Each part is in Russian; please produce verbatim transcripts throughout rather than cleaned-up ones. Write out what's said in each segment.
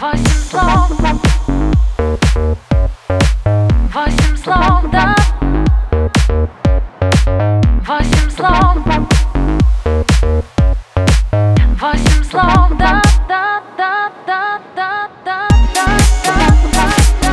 Восемь слов, восемь слов, да. Восемь слов, восемь слов, да, да, да, да, да, да, да, да,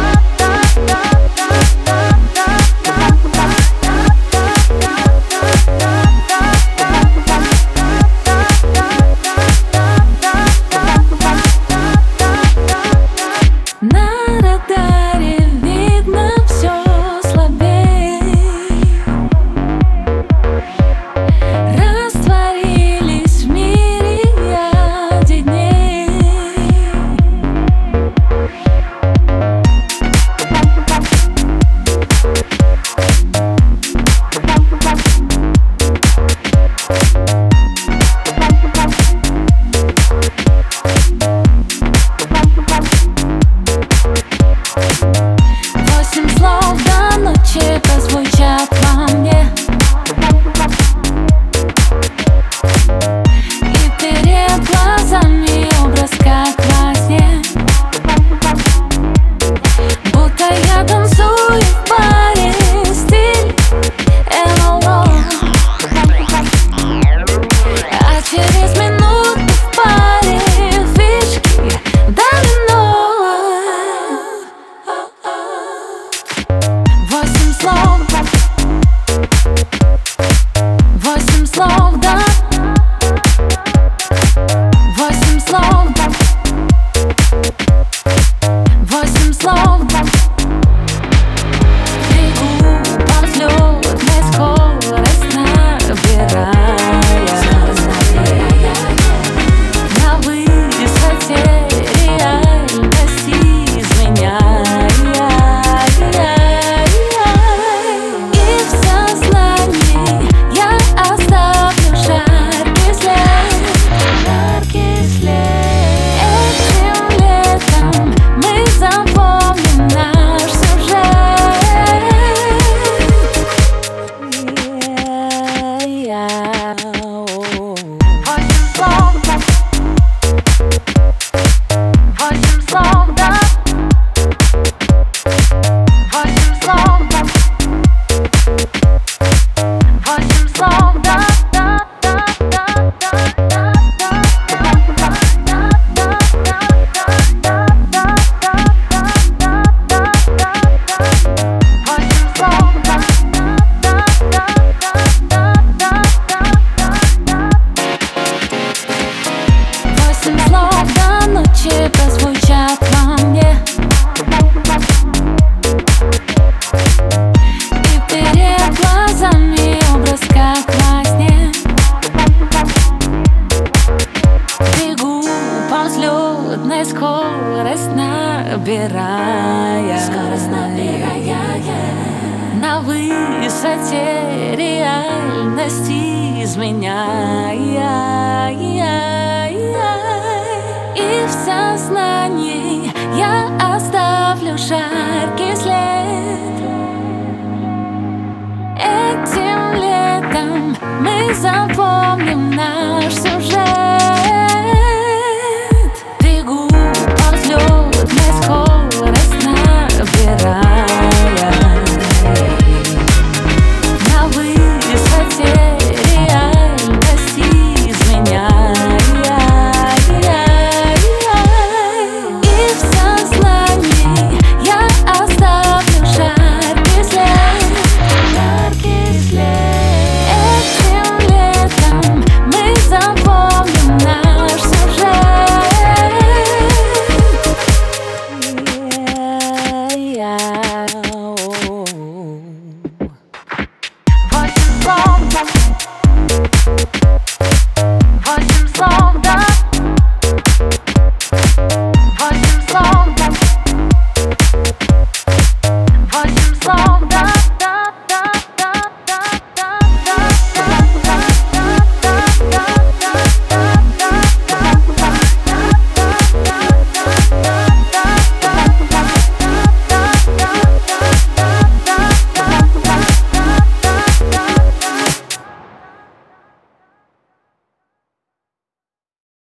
на радаре видно все слабее. Растворились в мириаде дней. Восемь слов до ночи прозвучат во мне, и перед глазами образ как во сне. Будто я танцую в баре, стиль эн эл о. А через минуту в паре фишки домино. Восемь слов, восемь слов, да. Восемь слов, восемь слов. Бегу по взлетной скорость набирая, на высоте реальности изменяя. И в сознании я оставлю жаркий след, жаркий след. Этим летом мы запомним наш сюжет. Восемь слов, восемь слов, да. Восемь слов, восемь слов, да, да, да, да, да, восемь слов, восемь слов до ночи прозвучат во мне, и перед глазами образ как во сне. Бегу по взлетной скорость набирая, скорость набирая, на высоте реальности изменяя. И в сознании я оставлю жаркий след. Этим летом мы запомним наш сюжет.